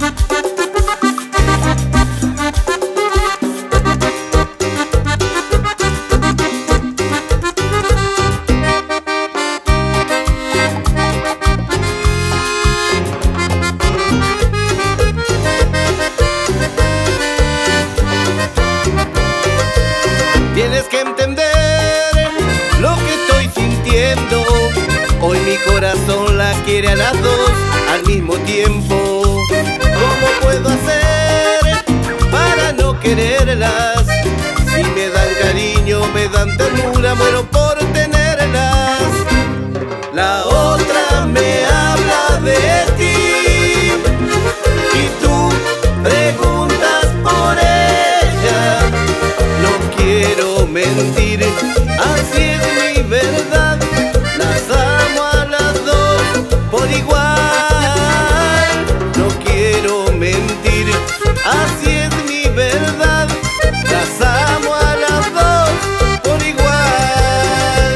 Tienes que entender lo que estoy sintiendo. Hoy mi corazón la quiere a las dos al mismo tiempo. ¿Cómo puedo hacer para no quererlas? Si me dan cariño, me dan ternura, muero por tenerlas. La otra me habla de ti y tú preguntas por ella. No quiero mentir, así es mi verdad. Las amo a las dos por igual. No quiero mentir, así es mi verdad. Las amo a las dos por igual.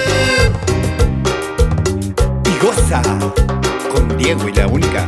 Y goza con Diego y la única.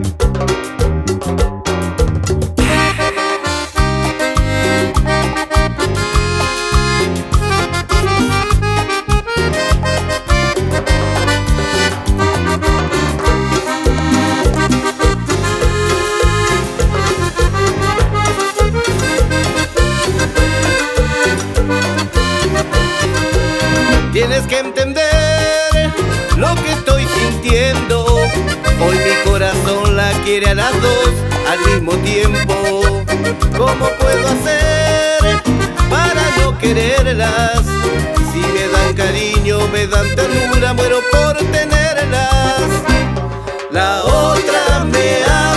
Tienes que entender lo que estoy sintiendo. Hoy mi corazón la quiere a las dos al mismo tiempo. ¿Cómo puedo hacer para no quererlas? Si me dan cariño, me dan ternura, muero por tenerlas. La otra me ama